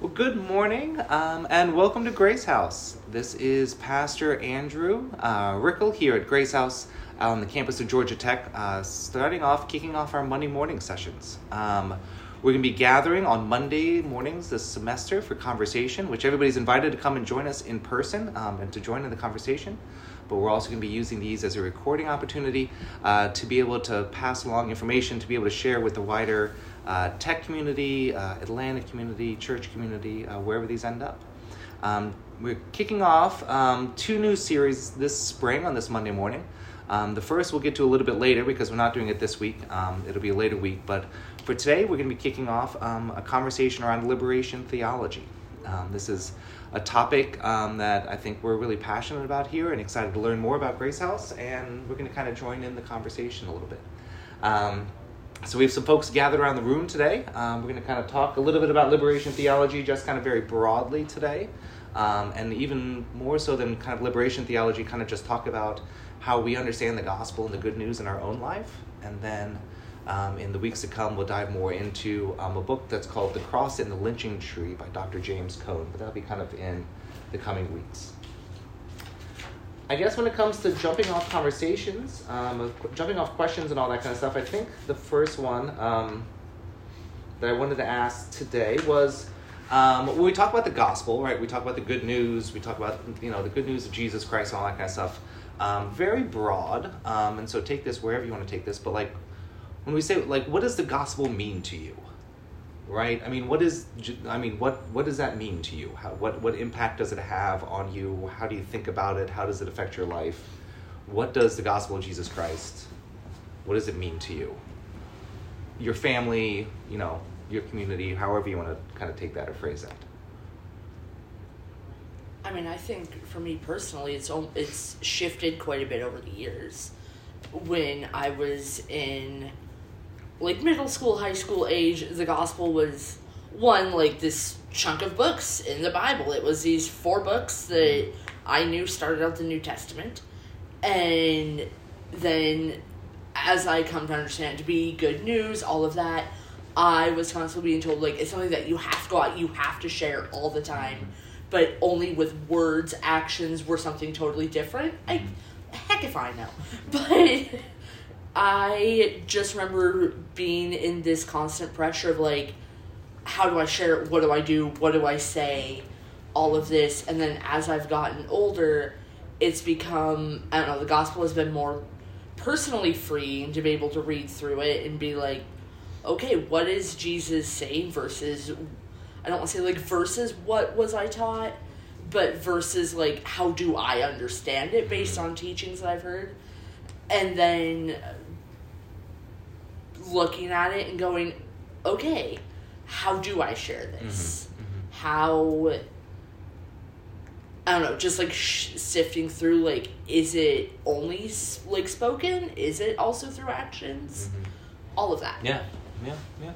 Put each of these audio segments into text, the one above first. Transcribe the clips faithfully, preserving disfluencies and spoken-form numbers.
Well, good morning, um, and welcome to Grace House. This is Pastor Andrew uh, Rickel here at Grace House on the campus of Georgia Tech, uh, starting off, kicking off our Monday morning sessions. Um, we're going to be gathering on Monday mornings this semester for conversation, which everybody's invited to come and join us in person um, and to join in the conversation. But we're also going to be using these as a recording opportunity uh, to be able to pass along information, to be able to share with the wider uh, tech community, uh, Atlantic community, church community, uh, wherever these end up. Um, we're kicking off um, two new series this spring on this Monday morning. Um, the first we'll get to a little bit later because we're not doing it this week. Um, it'll be a later week. But for today, we're going to be kicking off um, a conversation around liberation theology. Um, this is a topic um, that I think we're really passionate about here and excited to learn more about Grace House, and we're going to kind of join in the conversation a little bit. Um, so we have some folks gathered around the room today. Um, we're going to kind of talk a little bit about liberation theology, just kind of very broadly today, um, and even more so than kind of liberation theology, kind of just talk about how we understand the gospel and the good news in our own life, and then Um, in the weeks to come, we'll dive more into um, a book that's called The Cross and the Lynching Tree by Doctor James Cone, but that'll be kind of in the coming weeks. I guess when it comes to jumping off conversations, um, jumping off questions and all that kind of stuff, I think the first one um, that I wanted to ask today was, um, when we talk about the gospel, right, we talk about the good news, we talk about, you know, the good news of Jesus Christ and all that kind of stuff, um, very broad, um, and so take this wherever you want to take this, but like, when we say, like, what does the gospel mean to you, right? I mean, what is, I mean, what, what does that mean to you? How, what, what impact does it have on you? How do you think about it? How does it affect your life? What does the gospel of Jesus Christ, what does it mean to you? Your family, you know, your community, however you want to kind of take that or phrase that. I mean, I think for me personally, it's it's shifted quite a bit over the years. When I was in like middle school, high school age, the gospel was one, like this chunk of books in the Bible. It was these four books that I knew started out the New Testament. And then as I come to understand it to be good news, all of that, I was constantly being told, like, it's something that you have to go out, you have to share all the time. But only with words, actions were something totally different. I, heck if I know. But I just remember being in this constant pressure of, like, how do I share it? What do I do? What do I say? All of this. And then as I've gotten older, it's become, I don't know, the gospel has been more personally freeing to be able to read through it and be like, okay, what is Jesus saying versus, I don't want to say, like, versus what was I taught, but versus, like, how do I understand it based on teachings that I've heard? And then looking at it and going, okay, how do I share this? Mm-hmm. Mm-hmm. How, I don't know, just, like, sh- sifting through, like, is it only, like, spoken? Is it also through actions? Mm-hmm. All of that. Yeah, yeah, yeah.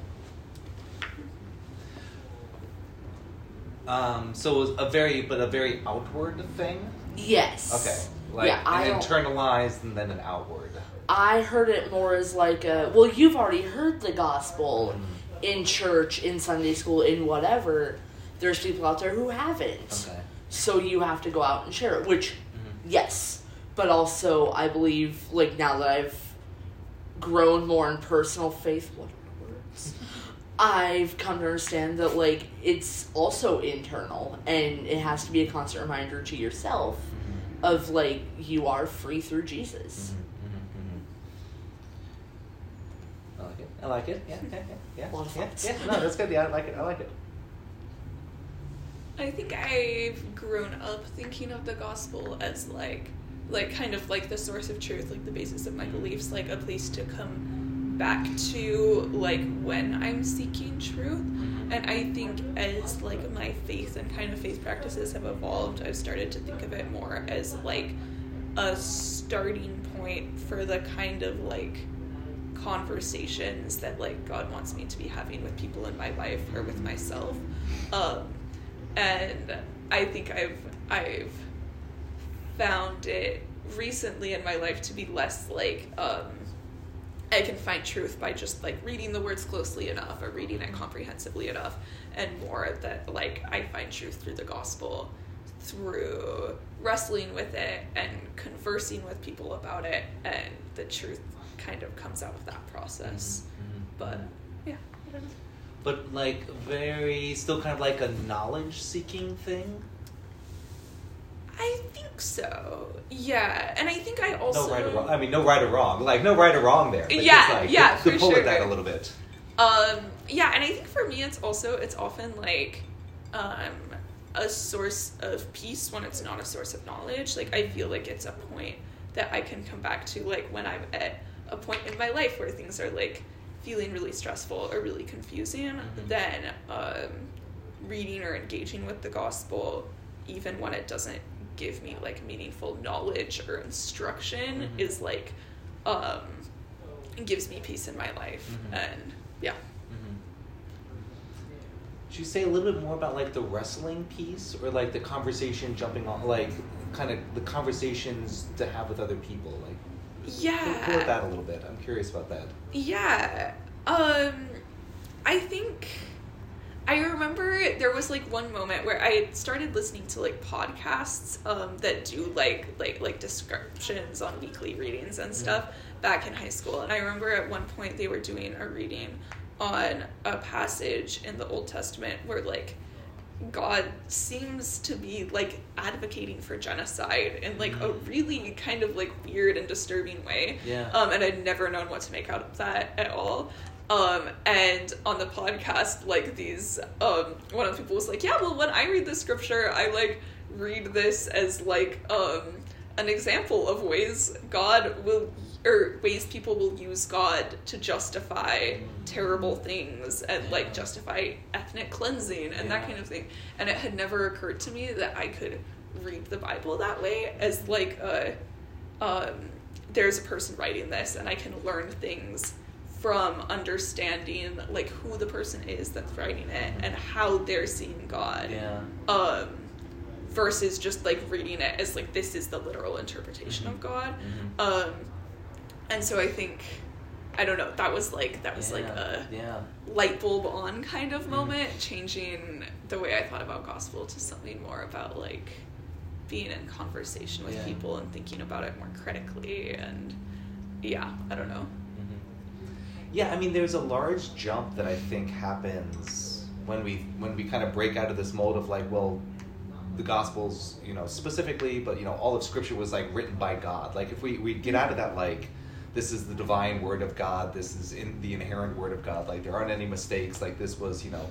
Um, so it was a very, but a very outward thing? Yes. Okay. Like yeah, I an internalized and then an outward. I heard it more as like a, well, you've already heard the gospel mm. in church, in Sunday school, in whatever. There's people out there who haven't. Okay. So you have to go out and share it, which, mm-hmm. yes. But also, I believe, like, now that I've grown more in personal faith, what are the words? I've come to understand that, like, it's also internal, and it has to be a constant reminder to yourself mm-hmm. of, like, you are free through Jesus. Mm-hmm. Mm-hmm. I like it. I like it. Yeah, yeah, yeah. A lot of yeah, thoughts. yeah. No, that's good. Yeah, I like it. I like it. I think I've grown up thinking of the gospel as, like, like, kind of like the source of truth, like the basis of my beliefs, like a place to come back to, like, when I'm seeking truth. And I think as, like, my faith and kind of faith practices have evolved, I've started to think of it more as, like, a starting point for the kind of, like, conversations that, like, God wants me to be having with people in my life or with myself. Um, and I think I've I've found it recently in my life to be less, like, um, I can find truth by just like reading the words closely enough or reading it comprehensively enough, and more that like I find truth through the gospel, through wrestling with it and conversing with people about it, and the truth kind of comes out of that process. Mm-hmm. But yeah, I don't know. But like very, still kind of like a knowledge-seeking thing? I think so. Yeah, and I think I also... No right or wrong. I mean, no right or wrong. Like, no right or wrong there. But yeah, just like, yeah, to, for to pull sure. at that a little bit. Um, yeah, and I think for me it's also, it's often like um, a source of peace when it's not a source of knowledge. Like, I feel like it's a point that I can come back to, like, when I'm at a point in my life where things are, like, feeling really stressful or really confusing, Mm-hmm. then um, reading or engaging with the gospel, even when it doesn't give me like meaningful knowledge or instruction, Mm-hmm. is like um gives me peace in my life. Mm-hmm. And yeah. Mm-hmm. Could you say a little bit more about like the wrestling piece, or like the conversation jumping on, like kind of the conversations to have with other people? Like, Yeah. pull at that a little bit. I'm curious about that. Yeah. Um, I think I remember there was like one moment where I started listening to like podcasts um, that do like like like descriptions on weekly readings and stuff mm-hmm. back in high school. And I remember at one point they were doing a reading on a passage in the Old Testament where like God seems to be like advocating for genocide in like a really kind of like weird and disturbing way. Yeah. Um, and I'd never known what to make out of that at all. Um, and on the podcast, like these, um, one of the people was like, yeah, well, when I read the scripture, I like read this as like, um, an example of ways God will, or ways people will use God to justify terrible things and Yeah. like justify ethnic cleansing and Yeah. that kind of thing. And it had never occurred to me that I could read the Bible that way, as like, a, um, there's a person writing this and I can learn things from understanding like who the person is that's writing it and how they're seeing God. Yeah. Um, versus just like reading it as like this is the literal interpretation Mm-hmm. of God. Mm-hmm. Um, and so I think, I don't know, that was like that was yeah. like a yeah. light bulb on kind of Mm-hmm. moment, changing the way I thought about gospel to something more about like being in conversation with Yeah. people and thinking about it more critically. And yeah, I don't know. Yeah, I mean, there's a large jump that I think happens when we when we kind of break out of this mold of like, well, the Gospels, you know, specifically, but you know, all of Scripture was like written by God. Like, if we we get out of that, like, this is the divine Word of God, this is in the inherent Word of God. Like, there aren't any mistakes. Like, this was, you know,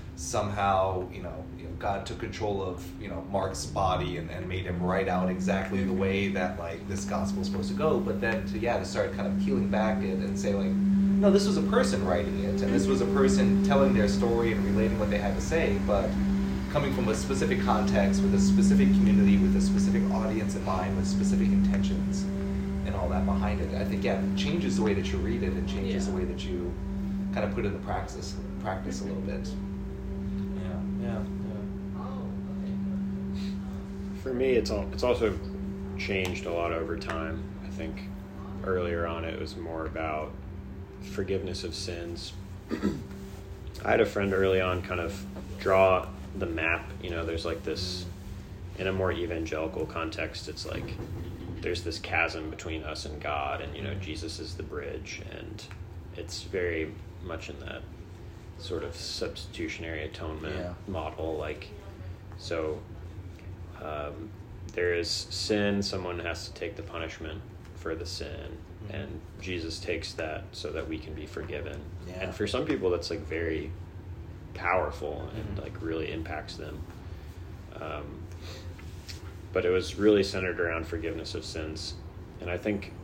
somehow, you know, you know, God took control of, you know, Mark's body and, and made him write out exactly the way that like this Gospel is supposed to go. But then to yeah to start kind of peeling back it and say like, no, this was a person writing it, and this was a person telling their story and relating what they had to say, but coming from a specific context, with a specific community, with a specific audience in mind, with specific intentions, and all that behind it. I think, yeah, it changes the way that you read it, and changes Yeah. the way that you kind of put it into practice, practice a little bit. Yeah, yeah, yeah. For me, it's all, it's also changed a lot over time. I think earlier on it was more about forgiveness of sins. I had a friend early on kind of draw the map. You know, there's like this, in a more evangelical context, it's like there's this chasm between us and God, and you know, Jesus is the bridge, and it's very much in that sort of substitutionary atonement Yeah. model. Like, so um, there is sin, someone has to take the punishment for the sin, mm-hmm. and Jesus takes that so that we can be forgiven. Yeah. And for some people that's like very powerful and mm-hmm. like really impacts them. Um, but it was really centered around forgiveness of sins. And I think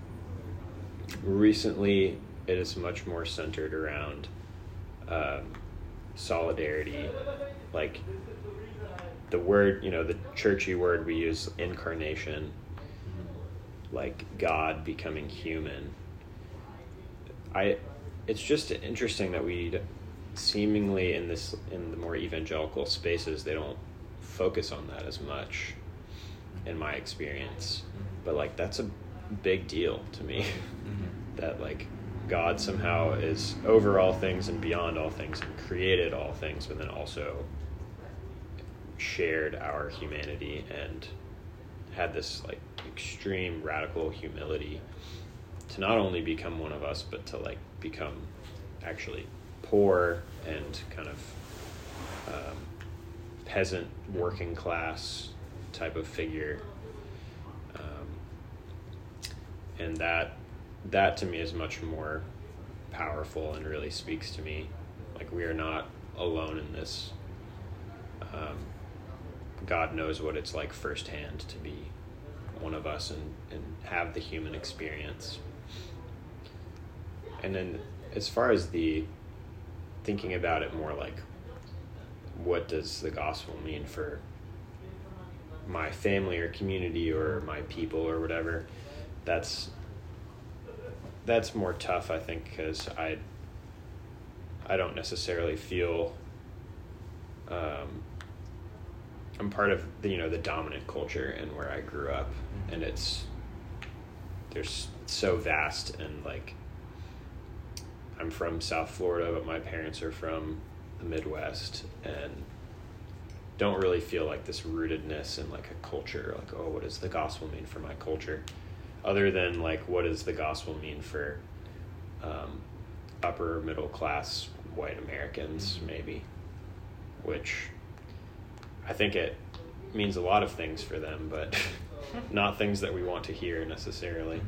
recently it is much more centered around um, solidarity. Like the word, you know, the churchy word we use, incarnation, like God becoming human. I, it's just interesting that we seemingly in this, in the more evangelical spaces, they don't focus on that as much in my experience. But like, that's a big deal to me. Mm-hmm. That like God somehow is over all things and beyond all things and created all things, but then also shared our humanity and had this like extreme radical humility to not only become one of us, but to like become actually poor and kind of um, peasant working class type of figure. Um, and that that to me is much more powerful and really speaks to me. Like, we are not alone in this. Um, God knows what it's like firsthand to be one of us and, and have the human experience. And then as far as the thinking about it more like, what does the gospel mean for my family or community or my people or whatever, that's that's more tough, I think, because I I don't necessarily feel um, I'm part of the, you know, the dominant culture and where I grew up, and it's there's so vast, and like I'm from South Florida, but my parents are from the Midwest, and don't really feel like this rootedness in like a culture, like, oh, what does the gospel mean for my culture? Other than like, what does the gospel mean for um, upper middle class white Americans, maybe, which I think it means a lot of things for them, but not things that we want to hear necessarily.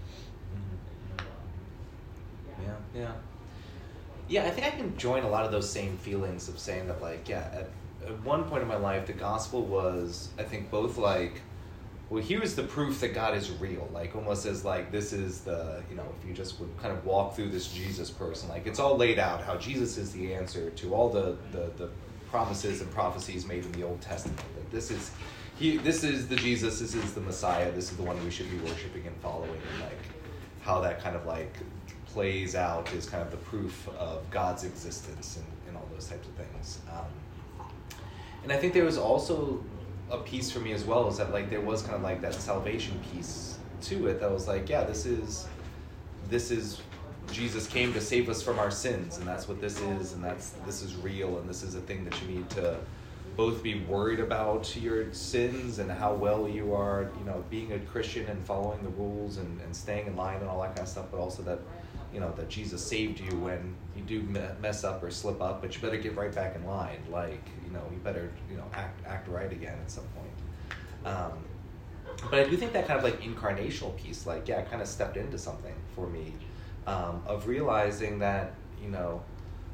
Yeah, yeah. Yeah, I think I can join a lot of those same feelings of saying that, like, yeah, at, at one point in my life, the gospel was, I think, both like, well, here's the proof that God is real. Like, almost as like, this is the, you know, if you just would kind of walk through this Jesus person, like, it's all laid out how Jesus is the answer to all the, the, the promises and prophecies made in the Old Testament. Like, this is, he, this is the Jesus, this is the Messiah, this is the one we should be worshiping and following, and like, how that kind of like plays out is kind of the proof of God's existence and, and all those types of things. Um, and I think there was also a piece for me as well, is that like there was kind of like that salvation piece to it that was like, yeah, this is this is Jesus came to save us from our sins, and that's what this is, and that's this is real, and this is a thing that you need to both be worried about your sins and how well you are, you know, being a Christian and following the rules and, and staying in line and all that kind of stuff, but also that, you know, that Jesus saved you when you do mess up or slip up, but you better get right back in line. Like, you know, you better, you know, act act right again at some point. Um, but I do think that kind of like incarnational piece, like, yeah, kind of stepped into something for me, um, of realizing that, you know,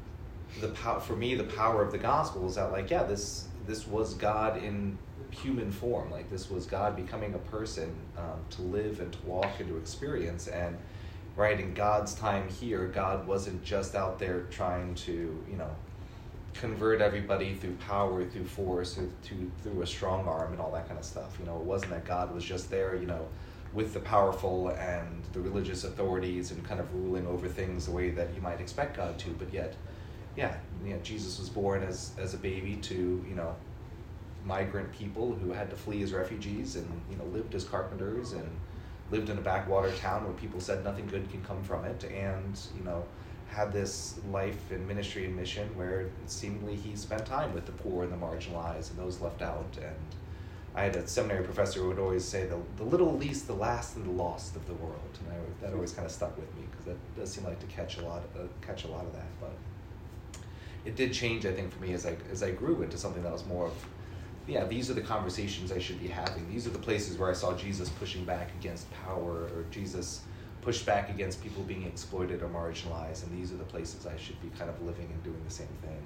the power for me, the power of the gospel is that, like, yeah, this this was God in human form. Like, this was God becoming a person, um, to live and to walk and to experience. And right, in God's time here, God wasn't just out there trying to, you know, convert everybody through power, through force, or to, through a strong arm and all that kind of stuff. You know, it wasn't that God was just there, you know, with the powerful and the religious authorities and kind of ruling over things the way that you might expect God to, but yet, yeah, you know, Jesus was born as, as a baby to, you know, migrant people who had to flee as refugees, and, you know, lived as carpenters and lived in a backwater town where people said nothing good can come from it, and, you know, had this life and ministry and mission where seemingly he spent time with the poor and the marginalized and those left out. And I had a seminary professor who would always say, the, the little least, the last, and the lost of the world. And I, that always kind of stuck with me, because that does seem like to catch a lot of, uh, catch a lot of that. But it did change, I think, for me as I as I grew into something that was more of, yeah, these are the conversations I should be having. These are the places where I saw Jesus pushing back against power, or Jesus pushed back against people being exploited or marginalized, and these are the places I should be kind of living and doing the same thing.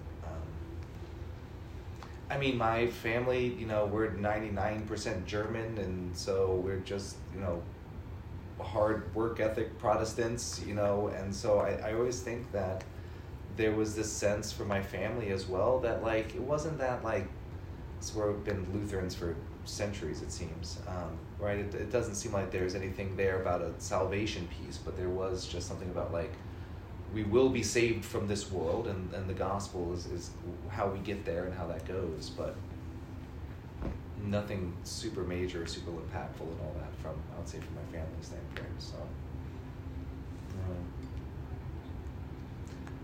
Um, I mean, my family, you know, we're ninety-nine percent German, and so we're just, you know, hard work ethic Protestants, you know, and so I, I always think that there was this sense for my family as well that, like, it wasn't that, like, so we've been Lutherans for centuries, it seems, um, right? It, it doesn't seem like there's anything there about a salvation piece, but there was just something about, like, we will be saved from this world, and, and the gospel is, is how we get there and how that goes, but nothing super major, super impactful and all that from, I would say, from my family standpoint, so. Um,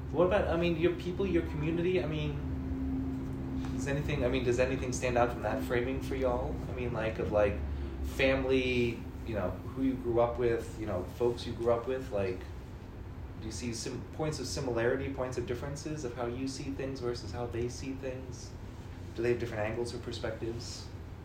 What about, I mean, your people, your community? I mean, does anything, I mean, does anything stand out from that framing for y'all? I mean, like, of, like, family, you know, who you grew up with, you know, folks you grew up with, like, do you see some points of similarity, points of differences of how you see things versus how they see things? Do they have different angles or perspectives?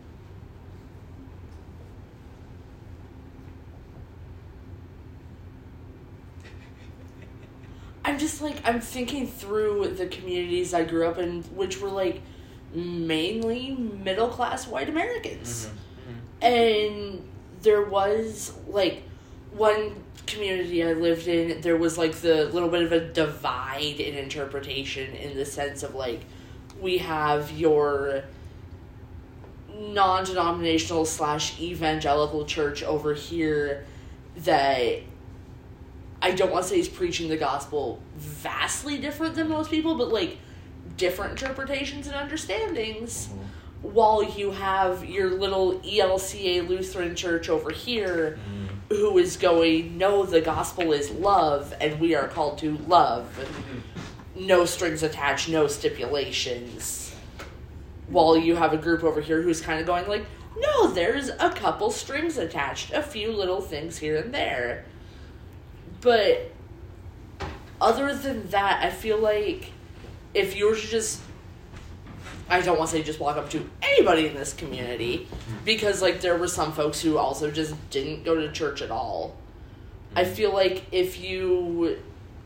I'm just like, I'm thinking through the communities I grew up in, which were like mainly middle class white Americans. Mm-hmm. Mm-hmm. And there was like one community I lived in, there was like the little bit of a divide in interpretation in the sense of like, we have your non-denominational slash evangelical church over here that I don't want to say he's preaching the gospel vastly different than most people, but like different interpretations and understandings. Mm-hmm. While you have your little E L C A Lutheran church over here, mm-hmm. who is going, no, the gospel is love, and we are called to love. Mm-hmm. No strings attached, no stipulations. While you have a group over here who's kind of going like, no, there's a couple strings attached, a few little things here and there. But other than that, I feel like if you were to just, I don't want to say just walk up to anybody in this community, because like there were some folks who also just didn't go to church at all. I feel like if you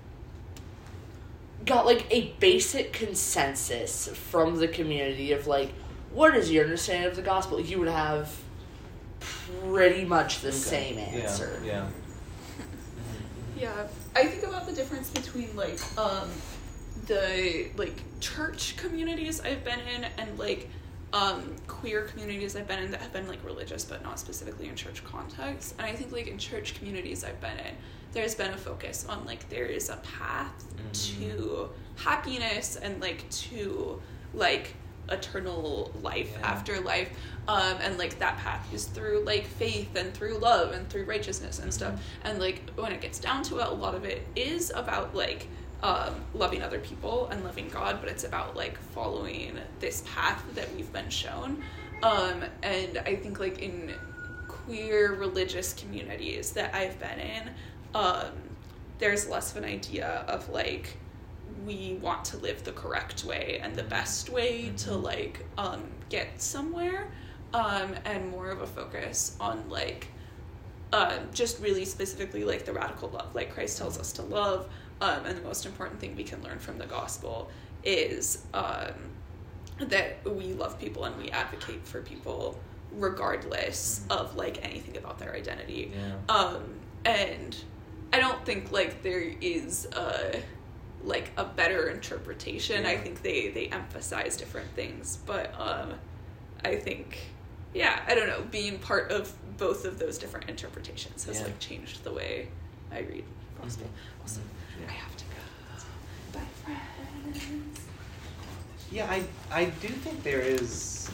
got like a basic consensus from the community of like, what is your understanding of the gospel, you would have pretty much the okay. same answer. Yeah, yeah. Yeah, I think about the difference between, like, um, the, like, church communities I've been in and, like, um, queer communities I've been in that have been, like, religious but not specifically in church context. And I think, like, in church communities I've been in, there's been a focus on, like, there is a path mm-hmm. to happiness and, like, to, like, eternal life yeah. after life. Um, and, like, that path is through, like, faith and through love and through righteousness and stuff. Mm-hmm. And, like, when it gets down to it, a lot of it is about, like, um, loving other people and loving God, but it's about, like, following this path that we've been shown. Um, and I think, like, in queer religious communities that I've been in, um, there's less of an idea of, like, we want to live the correct way and the best way to, like, um, get somewhere. Um, and more of a focus on, like, uh, just really specifically, like, the radical love, like Christ tells us to love, um, and the most important thing we can learn from the gospel is um, that we love people and we advocate for people regardless mm-hmm. of, like, anything about their identity. Yeah. Um, and I don't think, like, there is a, like, a better interpretation. Yeah. I think they, they emphasize different things, but um, I think... Yeah, I don't know, being part of both of those different interpretations has, yeah. like, changed the way I read the gospel. Mm-hmm. Also, yeah. I have to go. Bye, friends. Yeah, I, I do think there is...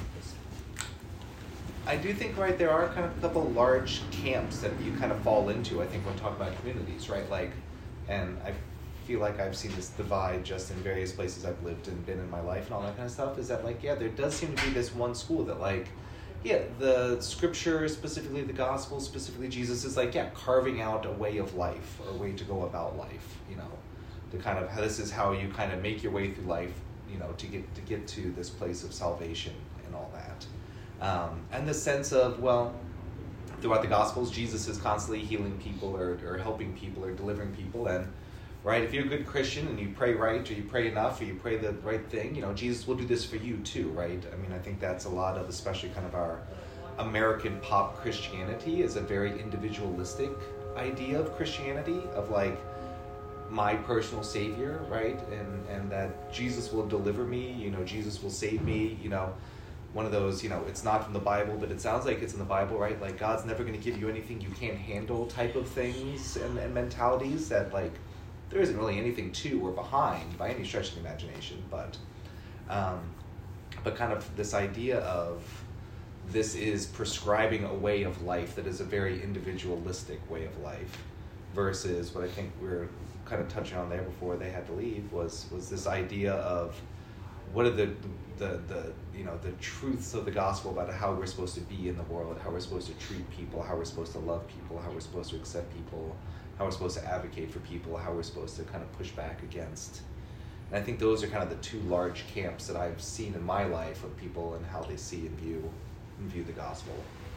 I do think, right, there are kind of a couple large camps that you kind of fall into, I think, when talking about communities, right? Like, and I feel like I've seen this divide just in various places I've lived and been in my life and all that kind of stuff, is that, like, yeah, there does seem to be this one school that, like, yeah, the scripture, specifically the gospel, specifically Jesus, is like, yeah, carving out a way of life, or a way to go about life, you know, to kind of, this is how you kind of make your way through life, you know, to get to get to this place of salvation and all that. Um, and the sense of, well, throughout the gospels, Jesus is constantly healing people or, or helping people or delivering people, and right, if you're a good Christian and you pray right, or you pray enough, or you pray the right thing, you know, Jesus will do this for you too, right? I mean, I think that's a lot of, especially kind of our American pop Christianity, is a very individualistic idea of Christianity, of like, my personal savior, right? And and that Jesus will deliver me, you know, Jesus will save me, you know, one of those, you know, it's not from the Bible, but it sounds like it's in the Bible, right? Like, God's never going to give you anything you can't handle type of things and, and mentalities that, like, there isn't really anything to or behind by any stretch of the imagination, but um, but kind of this idea of this is prescribing a way of life that is a very individualistic way of life, versus what I think we're kind of touching on there before they had to leave was was this idea of what are the the the you know the truths of the gospel about how we're supposed to be in the world, how we're supposed to treat people, how we're supposed to love people, how we're supposed to accept people, how we're supposed to advocate for people, how we're supposed to kind of push back against. And I think those are kind of the two large camps that I've seen in my life of people and how they see and view and view the gospel.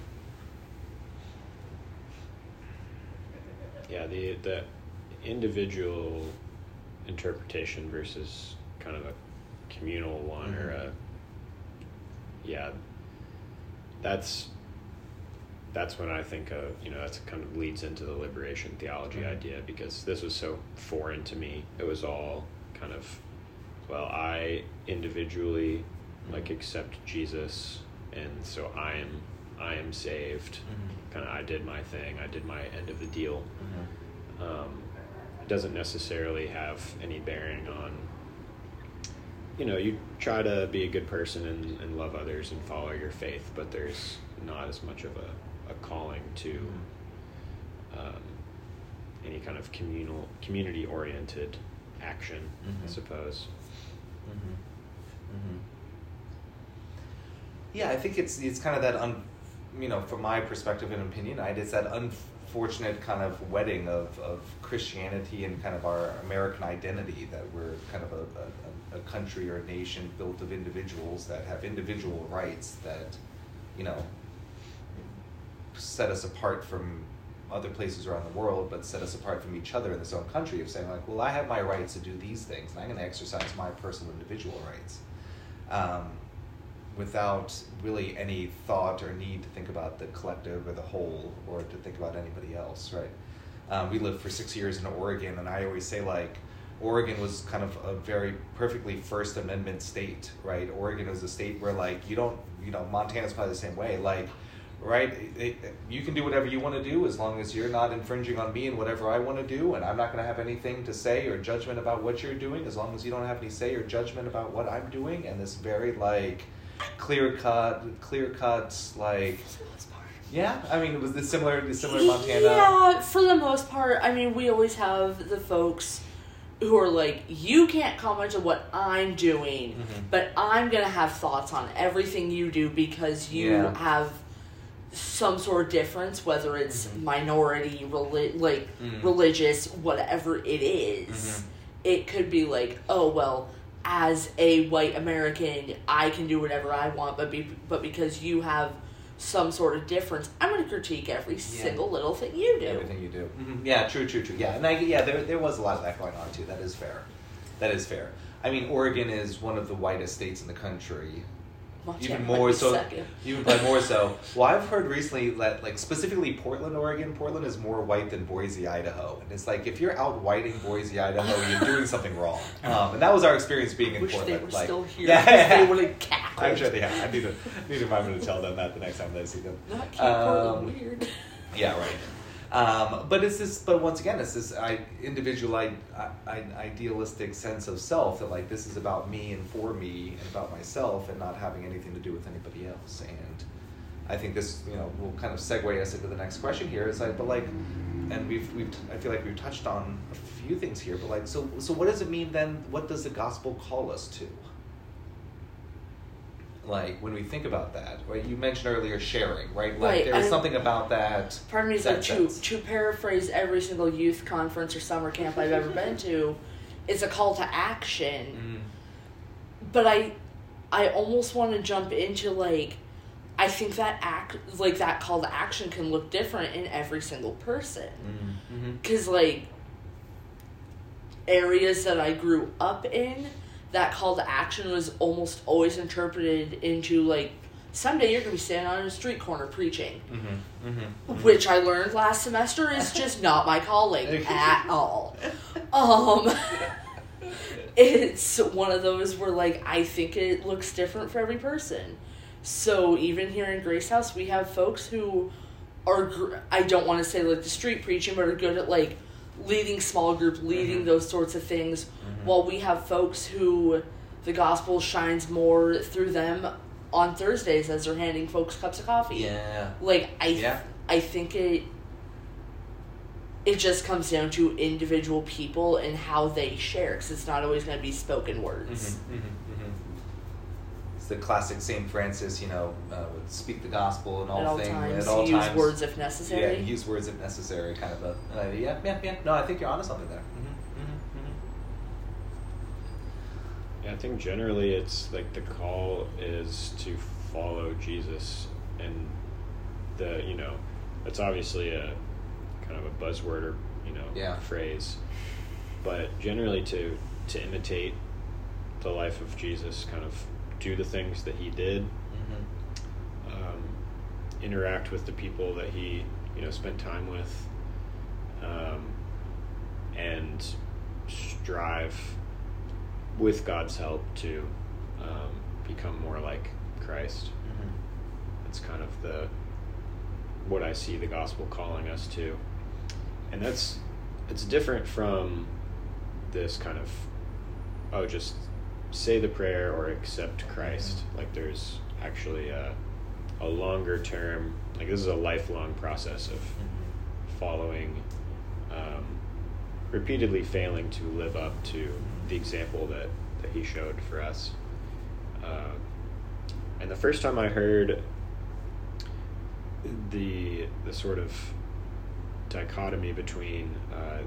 Yeah, the the individual interpretation versus kind of a communal one, mm-hmm. or a yeah, that's that's when I think of, you know, that's kind of leads into the liberation theology mm-hmm. idea, because this was so foreign to me. It was all kind of, well, I individually mm-hmm. like accept Jesus, and so I am I am saved. Mm-hmm. Kind of, I did my thing. I did my end of the deal. Mm-hmm. Um, it doesn't necessarily have any bearing on, you know, you try to be a good person and, and love others and follow your faith, but there's not as much of a, a calling to um, any kind of communal, community-oriented action, mm-hmm. I suppose. Mm-hmm. Mm-hmm. Yeah, I think it's it's kind of that, un, you know, from my perspective and opinion, I, it's that unfortunate kind of wedding of, of Christianity and kind of our American identity, that we're kind of a, a, a country or a nation built of individuals that have individual rights that, you know, set us apart from other places around the world, but set us apart from each other in this own country, of saying like, well, I have my rights to do these things, and I'm going to exercise my personal individual rights. Um, without really any thought or need to think about the collective or the whole, or to think about anybody else, right? Um, we lived for six years in Oregon, and I always say, like, Oregon was kind of a very perfectly First Amendment state, right? Oregon is a state where, like, you don't, you know, Montana's probably the same way, like, right? It, it, you can do whatever you want to do as long as you're not infringing on me and whatever I want to do, and I'm not going to have anything to say or judgment about what you're doing as long as you don't have any say or judgment about what I'm doing. And this very, like, clear cut, clear cut, like, yeah. I mean, it was the similar, the similar Montana. Yeah, for the most part. I mean, we always have the folks who are like, you can't comment on what I'm doing, mm-hmm. but I'm gonna have thoughts on everything you do because you yeah. have some sort of difference, whether it's mm-hmm. minority, reli- like mm-hmm. religious, whatever it is. Mm-hmm. It could be like, oh well, as a white American, I can do whatever I want, but be, but because you have some sort of difference, I'm going to critique every yeah. single little thing you do. Everything you do. Mm-hmm. Yeah, true, true, true. Yeah, and I, yeah, there there was a lot of that going on too. That is fair. That is fair. I mean, Oregon is one of the whitest states in the country. Montana even more so, second. even by more so. Well, I've heard recently that, like, specifically Portland, Oregon, Portland is more white than Boise, Idaho. And it's like, if you're out whiting Boise, Idaho, you're doing something wrong. Um, and that was our experience being in Wish Portland. They were like, still here. Yeah, yeah. They would have cackled. I'm sure they have. I need to need to remind me to tell them that the next time that I see them. Not keep Portland um, weird. Yeah, right. Um, but it's this. But once again, it's this I, individual, I, I, idealistic sense of self that, like, this is about me and for me and about myself and not having anything to do with anybody else. And I think this, you know, will kind of segue us into the next question here. It's like, but like, and we've we've I feel like we've touched on a few things here. But like, so so what does it mean then? What does the gospel call us to? Like, when we think about that, right? You mentioned earlier sharing, right? Like, right, there was I, something about that. Part of me is like, to, to paraphrase every single youth conference or summer camp I've ever been to, it's a call to action. Mm. But I, I almost want to jump into, like, I think that act, like, that call to action can look different in every single person. Because, mm-hmm. like, areas that I grew up in, that call to action was almost always interpreted into, like, someday you're going to be standing on a street corner preaching. Mm-hmm, mm-hmm, mm-hmm. Which I learned last semester is just not my calling at all. Um, it's one of those where, like, I think it looks different for every person. So even here in Grace House, we have folks who are, gr- I don't want to say, like, the street preaching, but are good at, like, leading small group, leading mm-hmm. those sorts of things. Mm-hmm. While we have folks who the gospel shines more through them on Thursdays as they're handing folks cups of coffee. Yeah. Like, I th- yeah. I think it it just comes down to individual people and how they share, because it's not always going to be spoken words. Mm-hmm, mm-hmm, mm-hmm. It's the classic Saint Francis, you know, uh, would speak the gospel and all, At all things. times, At all use times. words if necessary. Yeah, use words if necessary, kind of a, an idea. Yeah, yeah, yeah. No, I think you're onto something there. Mm-hmm, mm-hmm, mm-hmm. Yeah, I think generally it's like the call is to follow Jesus, and the, you know, it's obviously a kind of a buzzword or, you know, Yeah. phrase, but generally to to imitate the life of Jesus, kind of do the things that he did, Mm-hmm. um, interact with the people that he, you know, spent time with, um, and strive with God's help to um, become more like Christ. Mm-hmm. That's kind of the what I see the gospel calling us to, and that's it's different from this kind of oh just say the prayer or accept Christ. Mm-hmm. Like there's actually a a longer term, like this is a lifelong process of Mm-hmm. following, um, repeatedly failing to live up to the example that, that he showed for us. Uh, and the first time I heard the the sort of dichotomy between uh,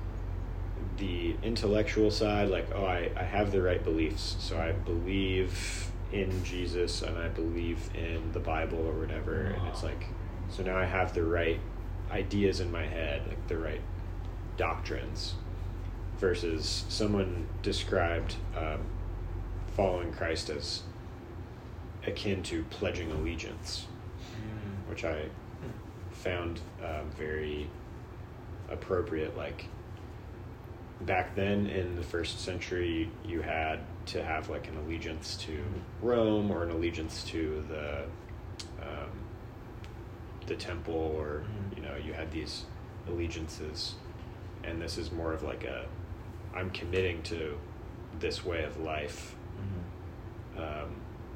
the intellectual side, like, oh, I, I have the right beliefs, so I believe in Jesus and I believe in the Bible or whatever, and it's like, so now I have the right ideas in my head, like the right doctrines, versus someone described um, following Christ as akin to pledging allegiance, Mm-hmm. which I found um, very appropriate. Like back then in the first century, you had to have like an allegiance to Rome or an allegiance to the um, the temple, or Mhm. you know, you had these allegiances, and this is more of like a I'm committing to this way of life. Mm-hmm. Um,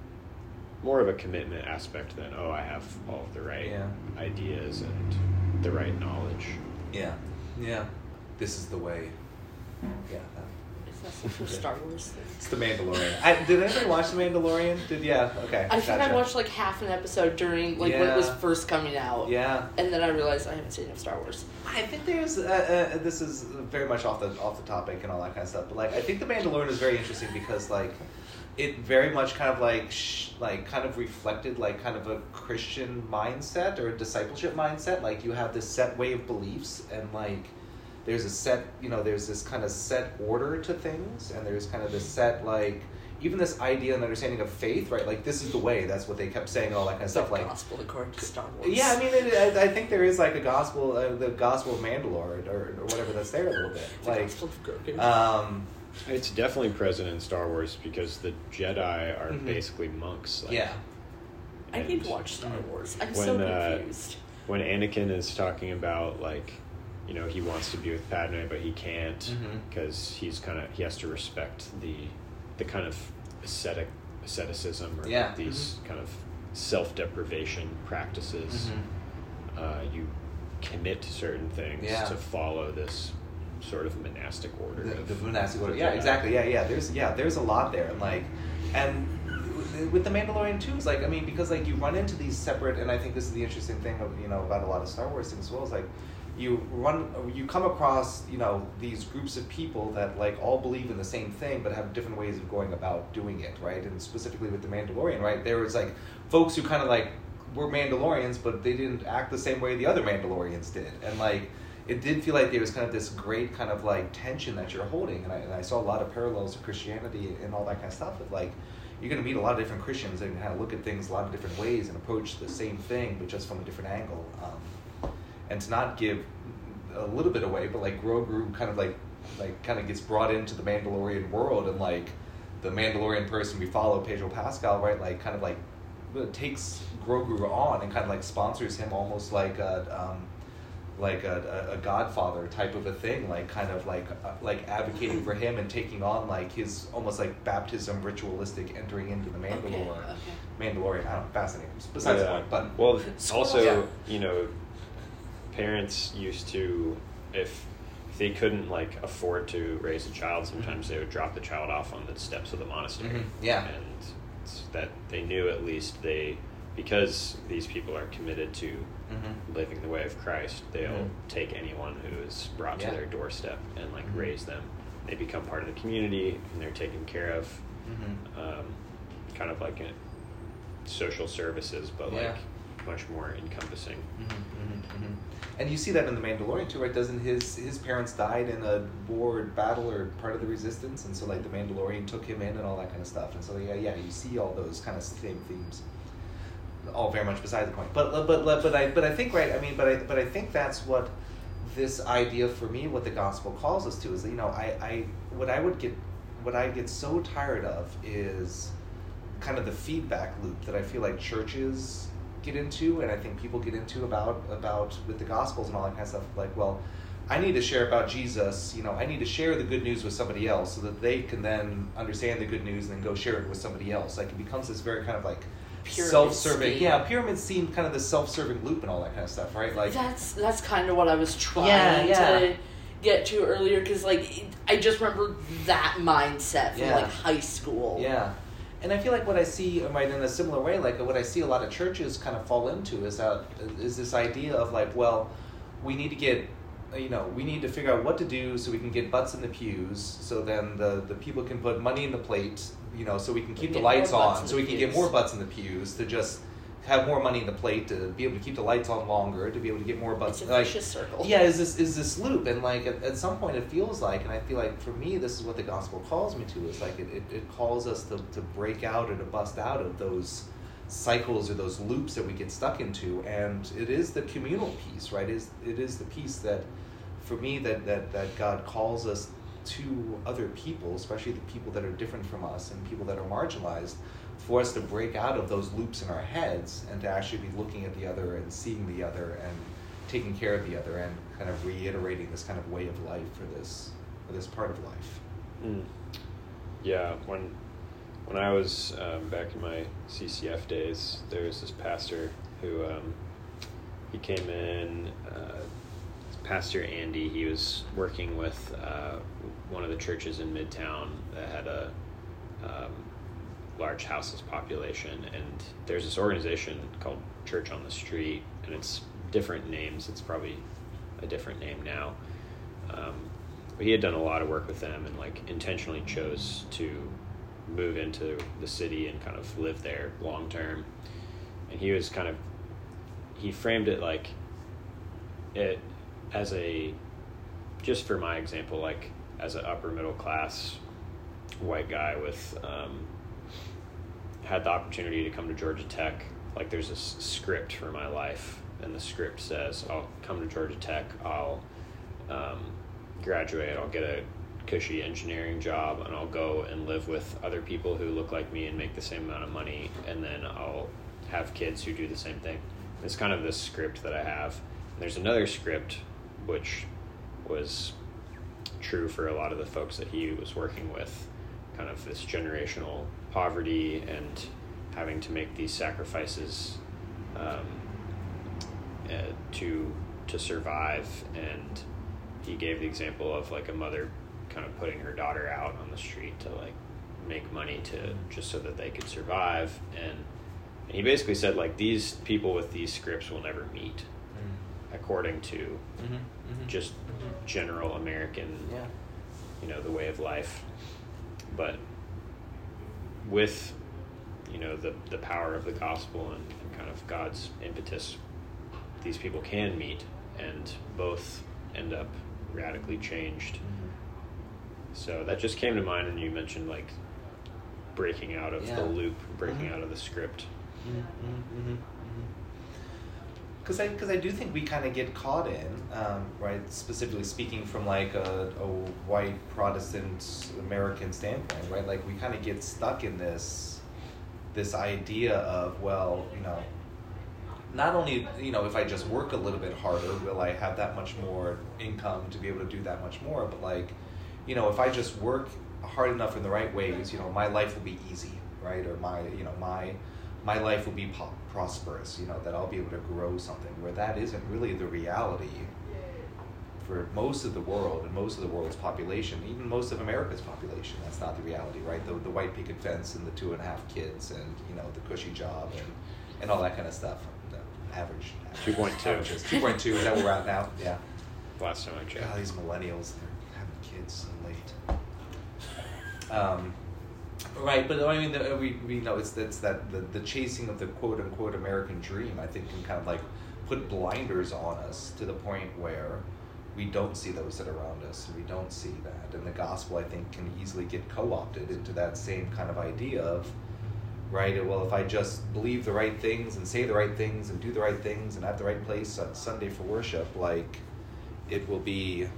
more of a commitment aspect than, oh, I have all of the right Yeah. ideas and the right knowledge. Yeah, yeah. This is the way. Yeah. That, Is that such a Star Wars thing? it's The Mandalorian. I, did anybody watch The Mandalorian? Did yeah? Okay. I think gotcha. I watched like half an episode during like when it was Yeah. first coming out. Yeah. And then I realized I haven't seen enough Star Wars. I think there's uh, uh, this is very much off the off the topic and all that kind of stuff, but like I think The Mandalorian is very interesting because like it very much kind of like sh- like kind of reflected like kind of a Christian mindset or a discipleship mindset. Like you have this set way of beliefs and like there's a set, you know, there's this kind of set order to things, and there's kind of this set like even this idea and understanding of faith, right? Like this is the way. That's what they kept saying, all that kind of stuff. The Like gospel according to Star Wars. yeah, I mean, it, I, I think there is like a gospel, uh, the gospel of Mandalore, or, or whatever that's there a little bit. The Like, gospel of Grogu. um, It's definitely present in Star Wars because the Jedi are Mhm. basically monks. Like, yeah, I need to and watch Star Wars. I'm when, so uh, confused. when Anakin is talking about like, you know, he wants to be with Padme but he can't Mhm. because he's kind of he has to respect the the kind of ascetic asceticism or Yeah. these kind of self-deprivation practices. Mhm. Uh, you commit to certain things Yeah. to follow this sort of monastic order. the, of the monastic order. the Yeah, Jedi. exactly. Yeah, yeah. There's yeah, there's a lot there, and like, and with the Mandalorian too, it's like I mean, because like you run into these separate, and I think this is the interesting thing of you know about a lot of Star Wars things as well. Is like you run, you come across you know these groups of people that like all believe in the same thing, but have different ways of going about doing it, right? And specifically with the Mandalorian, right? There was like folks who kind of like were Mandalorians, but they didn't act the same way the other Mandalorians did, and like. It did feel like there was kind of this great kind of like tension that you're holding, and I, and I saw a lot of parallels to Christianity and all that kind of stuff. Of like, you're going to meet a lot of different Christians and kind of look at things a lot of different ways and approach the same thing, but just from a different angle. Um, and to not give a little bit away, but like Grogu kind of like like kind of gets brought into the Mandalorian world, and like the Mandalorian person we follow, Pedro Pascal, right? Like kind of like takes Grogu on and kind of like sponsors him almost like a. Um, like a, a, a godfather type of a thing, like kind of like uh, like advocating for him and taking on like his almost like baptism ritualistic entering into the Mandalore, Okay, okay. Mandalorian. I don't know, fascinating. Besides the Yeah. point, but Well, also, Yeah. you know, parents used to if, if they couldn't like afford to raise a child, sometimes mm-hmm. they would drop the child off on the steps of the monastery. Mm-hmm. Yeah. And it's that they knew at least they, because these people are committed to mm-hmm. living the way of Christ, they'll mm-hmm. take anyone who is brought yeah. to their doorstep and like mm-hmm. raise them. They become part of the community and they're taken care of, mm-hmm. um, kind of like a social services, but yeah. like much more encompassing. Mm-hmm, mm-hmm, mm-hmm. And you see that in The Mandalorian too, right? Doesn't his his parents died in a war or battle or part of the resistance, and so like the Mandalorian took him in and all that kind of stuff, and so yeah, yeah, you see all those kind of same themes. All very much beside the point, but but but but I but I think right. I mean, but I but I think that's what this idea for me, what the gospel calls us to, is that, you know, I I what I would get what I get so tired of is kind of the feedback loop that I feel like churches get into, and I think people get into about about with the gospels and all that kind of stuff. Like, well, I need to share about Jesus. You know, I need to share the good news with somebody else so that they can then understand the good news and then go share it with somebody else. Like, it becomes this very kind of like pyramid self-serving scheme. Yeah, pyramid scheme, kind of the self-serving loop and all that kind of stuff, right? Like that's that's kind of what I was trying yeah, yeah. to get to earlier, because like I just remember that mindset from yeah. like high school. Yeah, and I feel like what I see, right, in a similar way, like what I see a lot of churches kind of fall into is that is this idea of like, well, we need to get, you know, we need to figure out what to do so we can get butts in the pews, so then the the people can put money in the plate. You know, so we can keep we the lights on, so we can pews. get more butts in the pews, to just have more money in the plate, to be able to keep the lights on longer, to be able to get more butts. It's a vicious like, circle. Yeah, is this is this loop, and like at, at some point it feels like, and I feel like for me this is what the gospel calls me to, is like it, it, it calls us to, to break out or to bust out of those cycles or those loops that we get stuck into, and it is the communal piece, right? It is it is the piece that, for me, that that that God calls us to other people, especially the people that are different from us and people that are marginalized, for us to break out of those loops in our heads and to actually be looking at the other and seeing the other and taking care of the other and kind of reiterating this kind of way of life for this for this part of life. Mm. Yeah, when when I was um, back in my C C F days, there was this pastor who um, he came in. Uh, Pastor Andy, he was working with uh, one of the churches in Midtown that had a um, large houseless population, and there's this organization called Church on the Street, and it's different names. It's probably a different name now. Um, but he had done a lot of work with them, and like intentionally chose to move into the city and kind of live there long term. And he was kind of, he framed it like it as a, just for my example, like as an upper middle class white guy with um, had the opportunity to come to Georgia Tech. Like there's a s- script for my life, and the script says I'll come to Georgia Tech, I'll um, graduate, I'll get a cushy engineering job, and I'll go and live with other people who look like me and make the same amount of money, and then I'll have kids who do the same thing. It's kind of this script that I have. And there's another script which was true for a lot of the folks that he was working with, kind of this generational poverty and having to make these sacrifices um, uh, to to survive. And he gave the example of like a mother kind of putting her daughter out on the street to like make money to just so that they could survive. And, and he basically said like these people with these scripts will never meet, mm. according to mm-hmm, mm-hmm, just mm-hmm. general American, yeah. you know, the way of life. But with, you know, the the power of the gospel and, and kind of God's impetus, these people can meet, and both end up radically changed. Mm-hmm. So that just came to mind when you mentioned like breaking out of yeah. the loop, breaking mm-hmm. out of the script. Mm-hmm. Because I, because I do think we kind of get caught in, um, right, specifically speaking from like a, a white Protestant American standpoint, right, like we kind of get stuck in this, this idea of, well, you know, not only, you know, if I just work a little bit harder, will I have that much more income to be able to do that much more, but like, you know, if I just work hard enough in the right ways, you know, my life will be easy, right, or my, you know, my, my life will be po- prosperous, you know, that I'll be able to grow something, where that isn't really the reality for most of the world and most of the world's population, even most of America's population, that's not the reality, right? The, the white picket fence and the two and a half kids and, you know, the cushy job and, and all that kind of stuff. The average. two point two. two point two, is that where we're at now? Yeah. Last time I checked. God, these millennials, they're having kids so late. Um, right, but I mean, the, we we know it's it's that the, the chasing of the quote unquote American dream, I think, can kind of like put blinders on us to the point where we don't see those that are around us, and we don't see that. And the gospel, I think, can easily get co-opted into that same kind of idea of, right, well, if I just believe the right things and say the right things and do the right things and at the right place on Sunday for worship, like, it will be,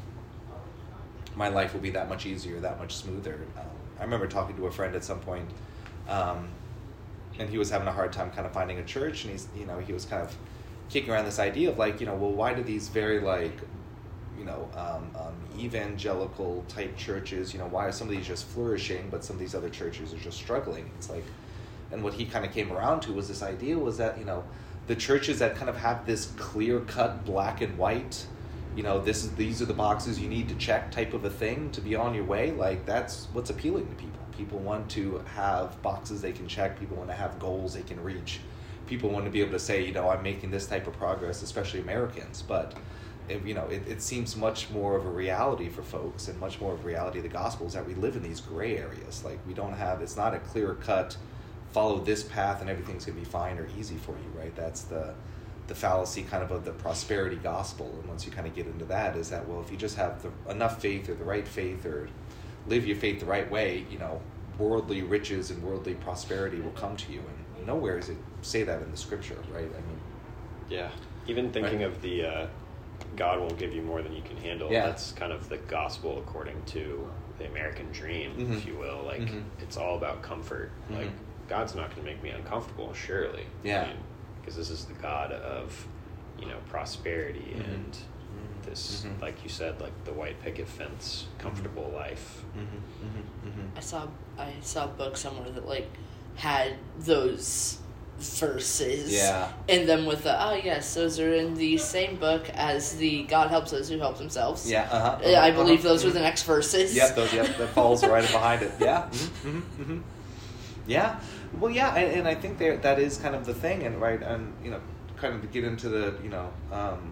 my life will be that much easier, that much smoother. Um, I remember talking to a friend at some point, um, and he was having a hard time kind of finding a church, and he's, you know, he was kind of kicking around this idea of like, you know, well, why do these very like, you know, um, um, evangelical type churches, you know, why are some of these just flourishing, but some of these other churches are just struggling? It's like, and what he kind of came around to was this idea was that, you know, the churches that kind of have this clear cut black and white, you know, this is, these are the boxes you need to check type of a thing to be on your way, like that's what's appealing to people. People want to have boxes they can check. People want to have goals they can reach. People want to be able to say, you know, I'm making this type of progress, especially Americans. But, it, you know, it, it seems much more of a reality for folks, and much more of a reality of the gospel is that we live in these gray areas. Like, we don't have, it's not a clear cut, follow this path and everything's going to be fine or easy for you, right? That's the the fallacy kind of of the prosperity gospel. And once you kind of get into that, is that, well, if you just have the, enough faith or the right faith or live your faith the right way, you know, worldly riches and worldly prosperity will come to you. And nowhere does it say that in the scripture, right? I mean, yeah. Even thinking right? of the uh, God will give you more than you can handle, yeah. that's kind of the gospel according to the American dream, mm-hmm. if you will. Like, mm-hmm. it's all about comfort. Mm-hmm. Like, God's not going to make me uncomfortable, surely. Yeah. I mean, because this is the God of, you know, prosperity mm-hmm. and this, mm-hmm. like you said, like the white picket fence, comfortable mm-hmm. life. Mm-hmm. Mm-hmm. Mm-hmm. I saw I saw a book somewhere that like had those verses. Yeah. And then with the oh yes, those are in the same book as the God helps those who help themselves. Yeah. Uh-huh. uh-huh I believe uh-huh. those mm-hmm. were the next verses. Yep. Those. Yep. That falls right behind it. Yeah. Mm-hmm. Mm-hmm. Mm-hmm. Yeah. Well, yeah, and, and I think there that is kind of the thing, and right, and you know, kind of to get into the, you know, um,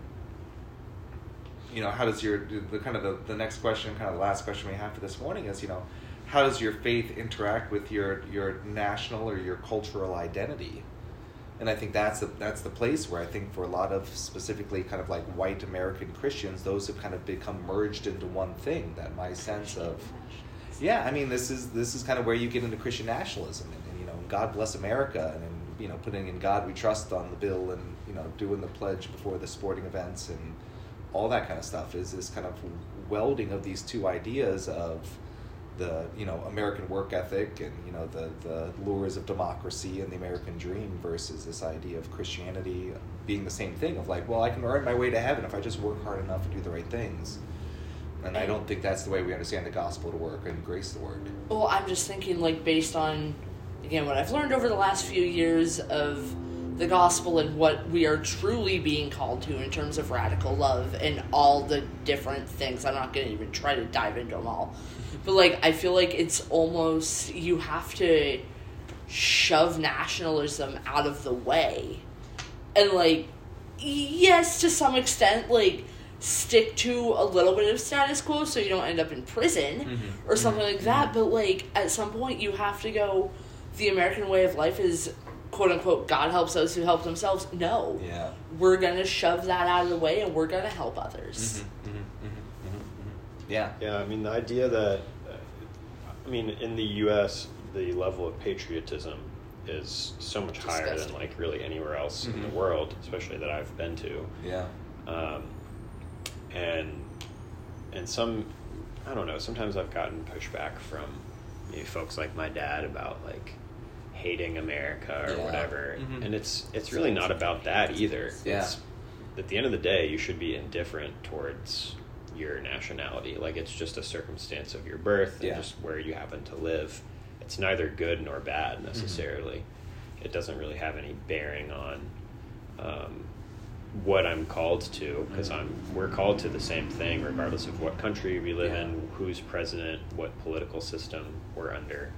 you know, how does your the kind of the, the next question, kind of the last question we have for this morning is, you know, how does your faith interact with your your national or your cultural identity? And I think that's the that's the place where I think for a lot of specifically kind of like white American Christians, those have kind of become merged into one thing. That my sense of, yeah, I mean, this is this is kind of where you get into Christian nationalism. And, God bless America, and, you know, putting in God we trust on the bill, and, you know, doing the pledge before the sporting events and all that kind of stuff is this kind of welding of these two ideas of the, you know, American work ethic and, you know, the, the lures of democracy and the American dream versus this idea of Christianity being the same thing of like, well, I can earn my way to heaven if I just work hard enough and do the right things. And I don't think that's the way we understand the gospel to work and grace to work. Well, I'm just thinking like based on, again, what I've learned over the last few years of the gospel and what we are truly being called to in terms of radical love and all the different things. I'm not going to even try to dive into them all. But, like, I feel like it's almost, you have to shove nationalism out of the way. And, like, yes, to some extent, like, stick to a little bit of status quo so you don't end up in prison mm-hmm. or something mm-hmm. like that. But, like, at some point you have to go, the American way of life is, quote-unquote, God helps those who help themselves. No. Yeah. We're going to shove that out of the way, and we're going to help others. Mm-hmm. Mm-hmm. Mm-hmm. Mm-hmm. Yeah. Yeah, I mean, the idea that, uh, I mean, in the U S, the level of patriotism is so much Disgusting. higher than, like, really anywhere else mm-hmm. in the world, especially that I've been to. Yeah. Um, and, and some, I don't know, sometimes I've gotten pushback from maybe folks like my dad about, like, hating America or yeah. whatever, mm-hmm. and it's it's really not about that either. Yeah. It's, at the end of the day, you should be indifferent towards your nationality. Like, it's just a circumstance of your birth and yeah. just where you happen to live. It's neither good nor bad necessarily. Mm-hmm. It doesn't really have any bearing on um, what I'm called to, because I'm we're called to the same thing regardless of what country we live Yeah. in, who's president, what political system we're under.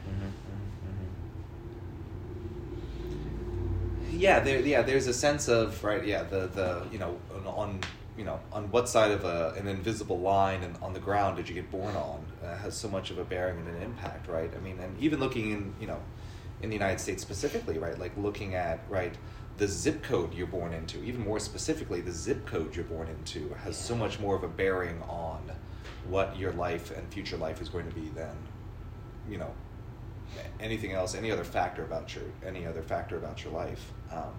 Yeah, there. Yeah, there's a sense of right. Yeah, the the you know on, on you know on what side of a, an invisible line and on the ground did you get born on uh, has so much of a bearing and an impact, right? I mean, and even looking in you know in the United States specifically, right? Like looking at right the zip code you're born into, even more specifically, the zip code you're born into has so much more of a bearing on what your life and future life is going to be than you know. anything else, any other factor about your any other factor about your life. Um,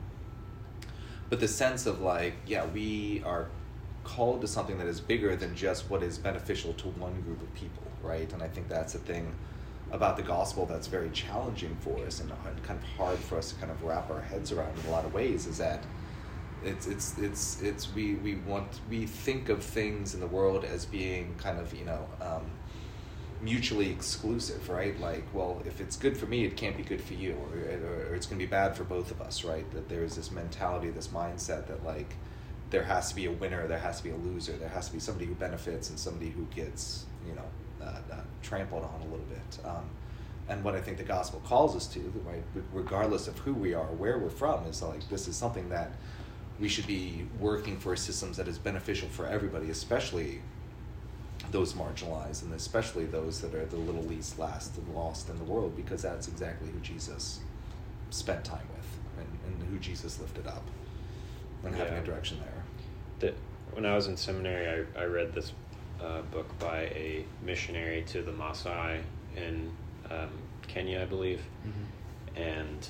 but the sense of like, yeah, we are called to something that is bigger than just what is beneficial to one group of people, right? And I think that's the thing about the gospel that's very challenging for us and kind of hard for us to kind of wrap our heads around in a lot of ways, is that it's it's it's it's we we want we think of things in the world as being kind of you know um, mutually exclusive, right? Like, well, if it's good for me, it can't be good for you, or, or, or it's going to be bad for both of us, right? That there's this mentality, this mindset that like there has to be a winner, there has to be a loser, there has to be somebody who benefits and somebody who gets, you know, uh, uh, trampled on a little bit. Um, and what I think the gospel calls us to, right, regardless of who we are, where we're from, is like this is something that we should be working for systems that is beneficial for everybody, especially those marginalized, and especially those that are the little least last and lost in the world, because that's exactly who Jesus spent time with and, and who Jesus lifted up and having Yeah. a direction there. That when I was in seminary, I, I read this uh, book by a missionary to the Maasai in um, Kenya, I believe. Mm-hmm. And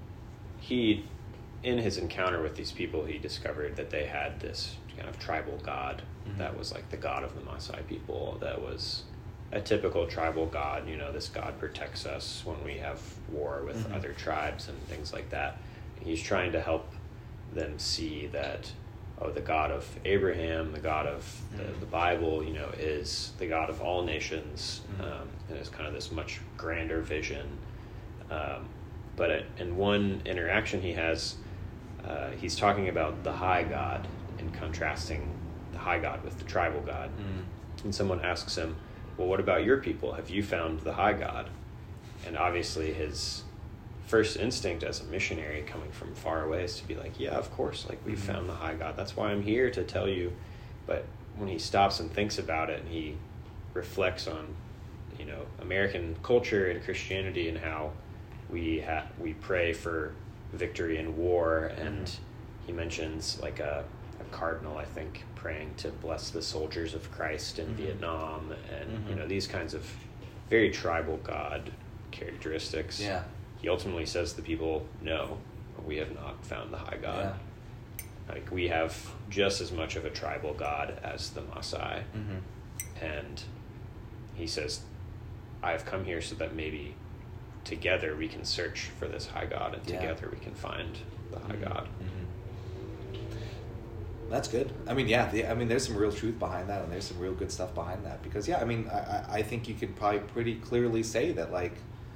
he, in his encounter with these people, he discovered that they had this kind of tribal god mm-hmm. that was like the god of the Maasai people, that was a typical tribal god. You know, this god protects us when we have war with mm-hmm. other tribes and things like that. And he's trying to help them see that, oh, the God of Abraham, the God of the, mm-hmm. the Bible, you know, is the God of all nations, mm-hmm. um, and it's kind of this much grander vision. Um, but it, in one interaction he has, uh, he's talking about the high God and contrasting the high God with the tribal God. Mm-hmm. And someone asks him, well, what about your people? Have you found the high God? And obviously his first instinct as a missionary coming from far away is to be like, yeah, of course, like we mm-hmm. found the high God. That's why I'm here to tell you. But when he stops and thinks about it and he reflects on, you know, American culture and Christianity and how we ha- we pray for victory in war, and mm-hmm. he mentions like a, a cardinal, I think, praying to bless the soldiers of Christ in mm-hmm. Vietnam, and mm-hmm. you know, these kinds of very tribal God characteristics. Yeah. He ultimately says to the people, no, we have not found the high God. Yeah. Like, we have just as much of a tribal God as the Maasai. Mm-hmm. And he says, I've come here so that maybe together we can search for this high God, and yeah. together we can find the high mm-hmm. God. Mm-hmm. That's good. I mean, yeah, the, I mean, there's some real truth behind that, and there's some real good stuff behind that. Because, yeah, I mean, I, I think you could probably pretty clearly say that, like,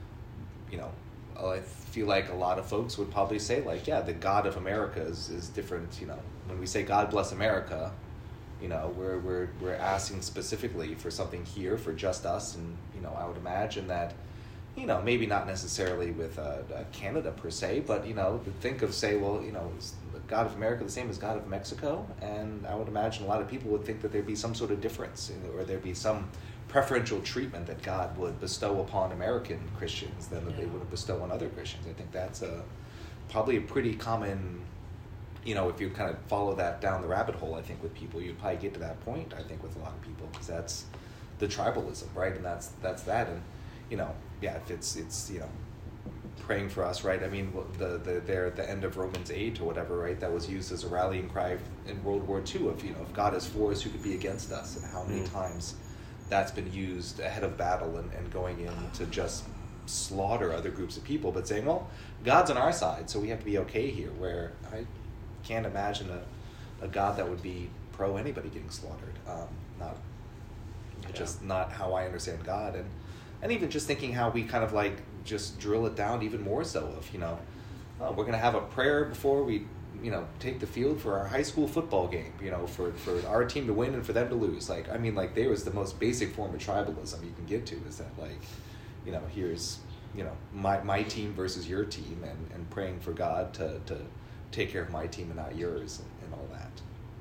you know, I feel like a lot of folks would probably say, like, yeah, the God of America is, is different. You know, when we say God bless America, you know, we're we're we're asking specifically for something here for just us. And, you know, I would imagine that, you know, maybe not necessarily with uh, uh, Canada per se, but, you know, think of, say, well, you know, is the God of America the same as God of Mexico? And I would imagine a lot of people would think that there'd be some sort of difference, or there'd be some preferential treatment that God would bestow upon American Christians than that they would bestow on other Christians. I think that's a probably a pretty common, you know, if you kind of follow that down the rabbit hole, I think with people, you'd probably get to that point, I think, with a lot of people, because that's the tribalism, right? And that's that's that. And, you know, yeah, if it's, it's you know, praying for us, right? I mean, the the there at the end of Romans eight or whatever, right? That was used as a rallying cry in World War Two of, you know, if God is for us, who could be against us? And how many mm. times that's been used ahead of battle and, and going in to just slaughter other groups of people, but saying, well, God's on our side, so we have to be okay here, where I can't imagine a, a God that would be pro anybody getting slaughtered. Um, not yeah. just not how I understand God. And and even just thinking how we kind of like just drill it down even more so of, you know, oh, we're going to have a prayer before we you know, take the field for our high school football game, you know, for, for our team to win and for them to lose. Like, I mean, like, there was the most basic form of tribalism you can get to, is that, like, you know, here's, you know, my, my team versus your team, and, and praying for God to, to take care of my team and not yours, and, and all that.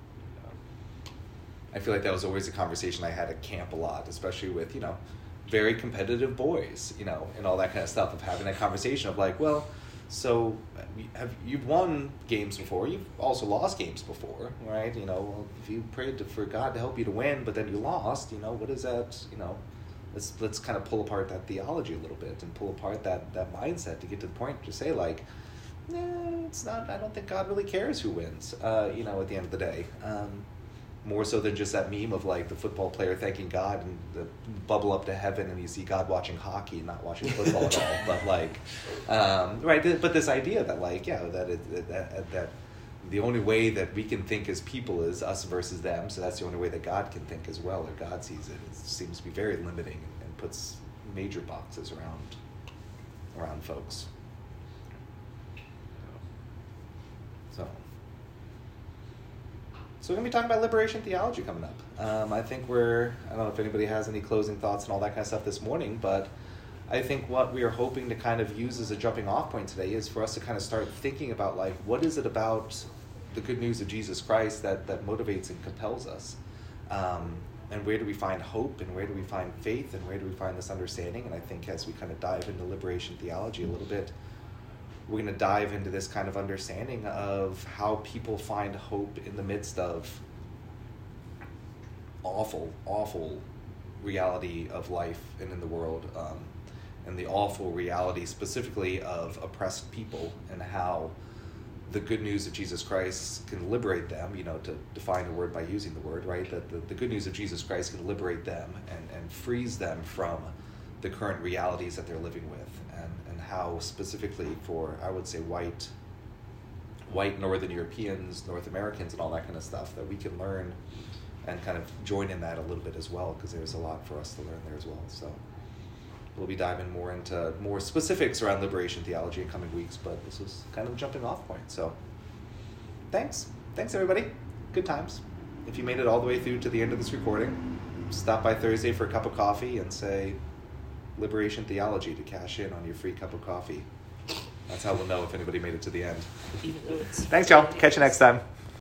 I feel like that was always a conversation I had at camp a lot, especially with, you know, very competitive boys, you know, and all that kind of stuff, of having that conversation of like, well, so have you've won games before, you've also lost games before, right? You know, well, if you prayed to, for God to help you to win, but then you lost, you know, what is that, you know, let's let's kind of pull apart that theology a little bit and pull apart that, that mindset to get to the point to say like, no, it's not, I don't think God really cares who wins, uh, you know, at the end of the day. Um, more so than just that meme of like the football player thanking God and the bubble up to heaven and you see God watching hockey and not watching football at all. But like, um, right, th- but this idea that like, yeah, that, it, that that the only way that we can think as people is us versus them, so that's the only way that God can think as well, or God sees it. It seems to be very limiting and puts major boxes around around folks. So. So we're going to be talking about liberation theology coming up. Um, I think we're, I don't know if anybody has any closing thoughts and all that kind of stuff this morning, but I think what we are hoping to kind of use as a jumping off point today is for us to kind of start thinking about like, what is it about the good news of Jesus Christ that, that motivates and compels us? Um, and where do we find hope, and where do we find faith, and where do we find this understanding? And I think as we kind of dive into liberation theology a little bit, we're going to dive into this kind of understanding of how people find hope in the midst of awful, awful reality of life and in the world, um, and the awful reality specifically of oppressed people, and how the good news of Jesus Christ can liberate them, you know, to define a word by using the word, right? That the, the good news of Jesus Christ can liberate them and, and frees them from the current realities that they're living with. And, and how specifically for, I would say, white white Northern Europeans, North Americans, and all that kind of stuff, that we can learn and kind of join in that a little bit as well, because there's a lot for us to learn there as well. So we'll be diving more into more specifics around liberation theology in coming weeks, but this was kind of a jumping off point. So thanks. Thanks, everybody. Good times. If you made it all the way through to the end of this recording, stop by Thursday for a cup of coffee and say Liberation Theology to cash in on your free cup of coffee. That's how we'll know if anybody made it to the end. Even though it's Thanks, y'all. Catch you next time.